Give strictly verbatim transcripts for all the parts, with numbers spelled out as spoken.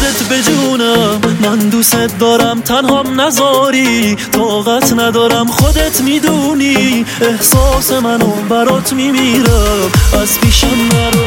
دردت به جونم، من دوست دارم تنهام نذاری، طاقت ندارم خودت میدونی، احساس منو برات میمیرم، از پیشم نرو.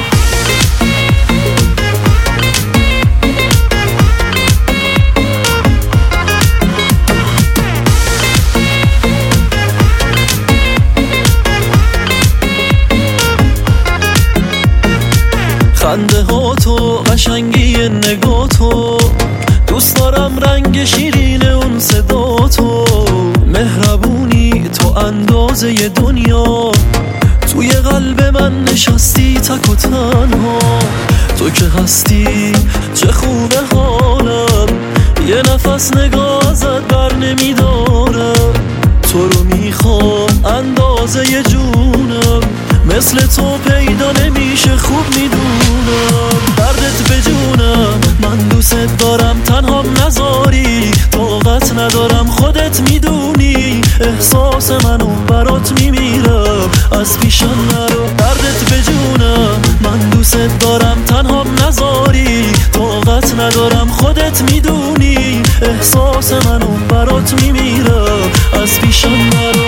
خنده ها تو، قشنگی نگاه تو، دوست دارم رنگ شیرین اون صدا تو، مهربونی تو اندازه دنیا، توی قلب من نشستی تک و تنها، تو که هستی چه خوبه حالم، یه نفس نگاه ازت بر نمیدارم، تو رو میخوام اندازه جونم، مثل تو پیدا نمیشه خوب میدونم، دردت به جونم، من دوست دارم تنهام نذاری، طاقت ندارم خودت میدونی، احساس منو برات میمیرم، از پیشم نرو. دردت به جونم، من دوست دارم تنهام نذاری، طاقت ندارم خودت میدونی، احساس منو برات میمیرم، از پیشم نرو.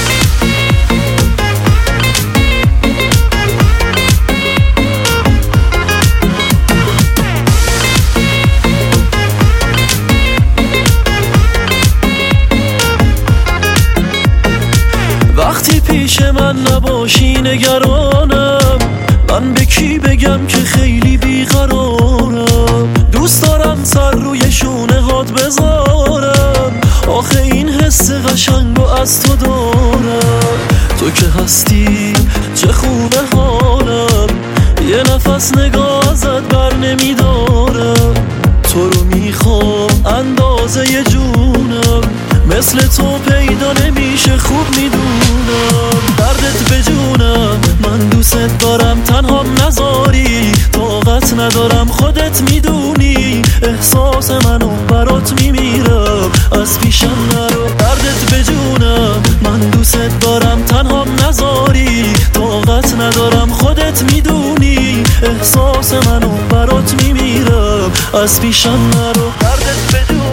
وقتی پیش من نباشی نگرانم، من به کی بگم که خیلی بیقرارم، دوست دارم سر روی شونه هات بذارم، آخه این حس قشنگو از تو دارم، تو که هستی چه خوبه حالم، یه نفس نگاه ازت بر نمیدارم، تو رو میخوام اندازه جونم، مثل تو پیدا نمیشه خوب میدونم، دردت به جونم، من دوست دارم تنهام نذاری، طاقت ندارم خودت میدونی، احساس منو برات میمیرم، از پیشم نرو. دردت به جونم، من دوست دارم تنهام نذاری، طاقت ندارم خودت میدونی، احساس منو برات میمیرم، از پیشم نرو. دردت به جونم